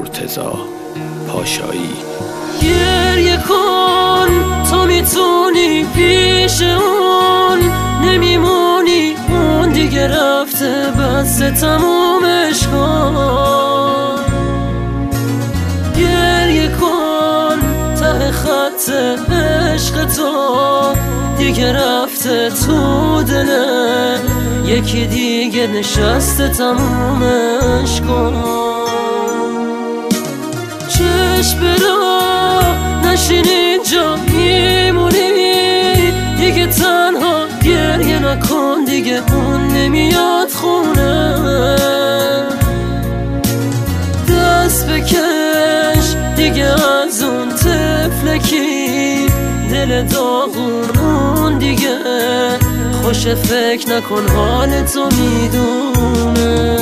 مرتضی پاشایی. گریه کن تو میتونی، پیش اون نمیمونی، اون دیگه رفته بس تمومش کن. گریه کن ته خط عشق تو دیگه رفته تو دله، یکی دیگه نشسته تمومش کن. چشم برا نشین اینجا میمونی، دیگه تنها گریه نکن، دیگه اون نمیاد خونه. دست بکش دیگه از اون طفلکی، دل داغون اون دیگه خوش، فکر نکن حال تو میدونه.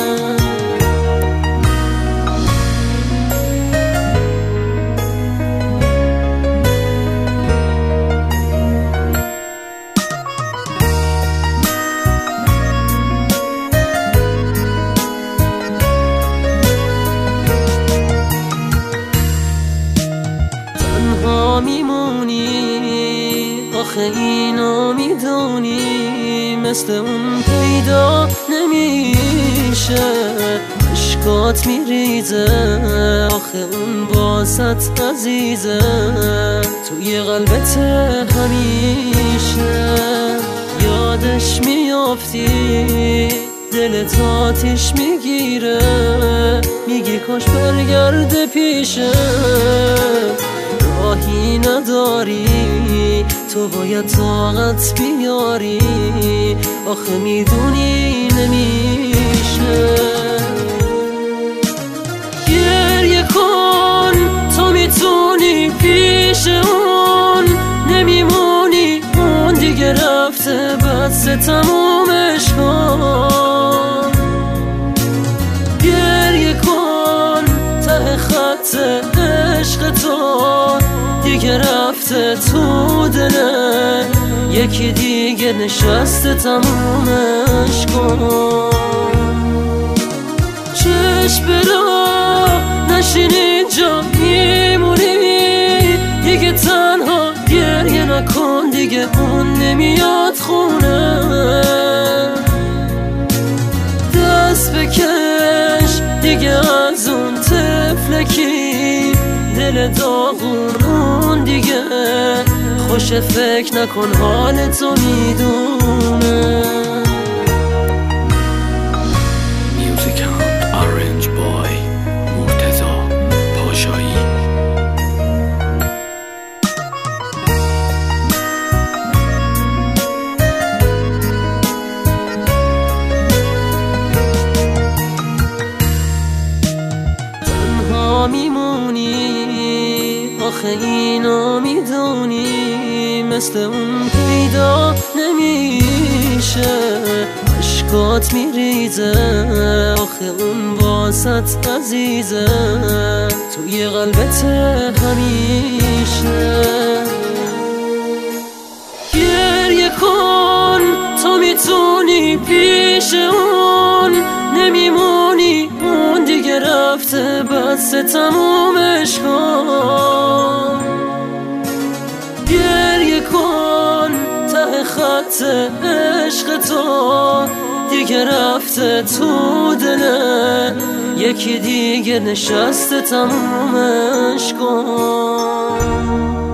میمونی آخه اینو میدونی، مثل اون پیدا نمیشه، عشقات میریزه آخه اون واسط عزیزه، توی قلبت همیشه یادش میافتی، دلت آتیش میگیره، میگی کاش برگرده پیشه. راهی نداری تو باید طاقت بیاری، آخه میدونی نمیشه. گریه کن تو میتونی، پیش اون نمیمونی، اون دیگه رفته بس تمومش کن. گریه کن ته خط عشق تو دیگه رفته تو دله، یکی دیگه نشسته تمومش کن. چشم برا نشین اینجا میمونی، دیگه تنها گریه نکن، دیگه اون نمیاد خونه. دست بکش دیگه از اون طفلکی، دل داغون اون دیگه خوش، فکر نکن حال تو میدونه. میوزیک آرنج بای مرتضی پاشایی. تنها میمونی آخه اینو میدونی، مثل اون پیدا نمیشه، عشقات میریزه آخه اون واسط عزیزه، توی قلبت همیشه. گریه کن تو میتونی، پیش اون نمیمونی، اون دیگه رفته بس تمومش کن. گریه کن ته خط عشق تو دیگه رفته تو دله، یکی دیگه نشسته تمومش کن.